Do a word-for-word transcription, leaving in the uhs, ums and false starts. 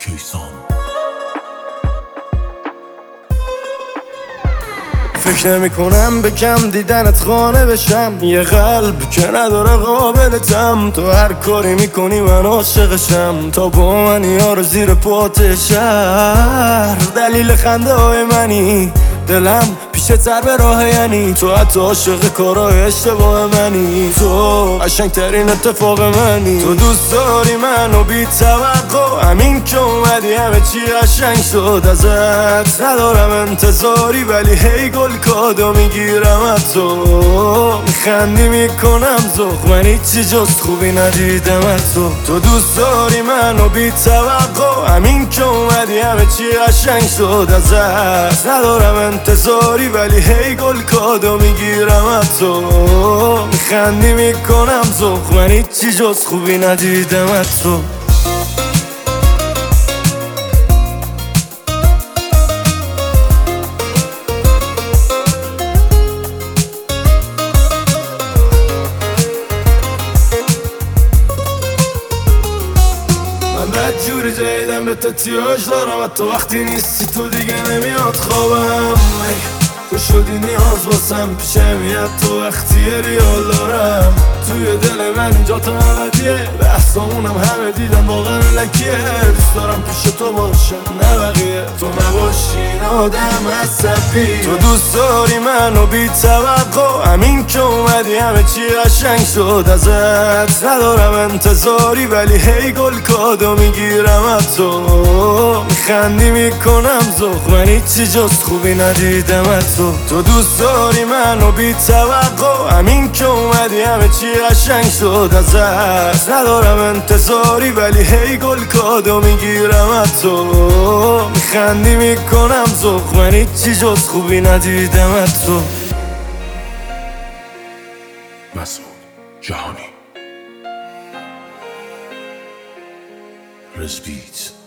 کیسان. فکر نمی کنم به کم دیدنت خانه بشم، یه قلب که نداره قابلتم. تو هر کاری میکنی من عاشقشم، تا با من یارو زیر پات شهر. دلیل خنده های منی، دلم پیشه تر به راه، یعنی تو حتی عاشق کارای اشتباه منی. تو قشنگ ترین اتفاق منی. تو دوست داری منو بی توقع، همین که اومدی همه چی قشنگ شد ازت. ندارم انتظاری ولی هی گل کادو میگیرم از تو. میخندی میکنم ذوق، من هیچی جز خوبی ندیدم از تو. تو دوست داری منو بی توقع، همین که اومدی همه چی قشنگ شد ازت. ندارم انتظاری ولی هی گل کادو میگیرم از تو. میخندی میکنم ذوق، من هیچی جز خوبی ندیدم از تو. جوری جایدم به تتیاج دارم، حتی وقتی نیستی تو دیگه نمیاد خوابم. تو شدی نیاز باسم، پیشم میاد تو وقتی ریال دارم. توی دل من جا تا ابدیه، بحثامونم همه دیدن واقعا لکیه. دوست دارم پیش تو باشم نه بقیه، تو نباشی این آدم عصبی. تو دوست داری منو بی توقع، همین که اومدی همه چی قشنگ شد ازت. ندارم انتظاری ولی هی گل کادو میگیرم از تو. میخندی میکنم ذوق، من هیچی جز خوبی ندیدم از تو. تو دوست داری منو بی توقع، همین که اومدی همه چی قشنگ شد ازت. ندارم انتظاری ولی هی گل کادو میگیرم از تو. میخندی میکنم ذوق، من هیچی جز خوبی ندیدم از تو. مسعود جهانی. رزبیت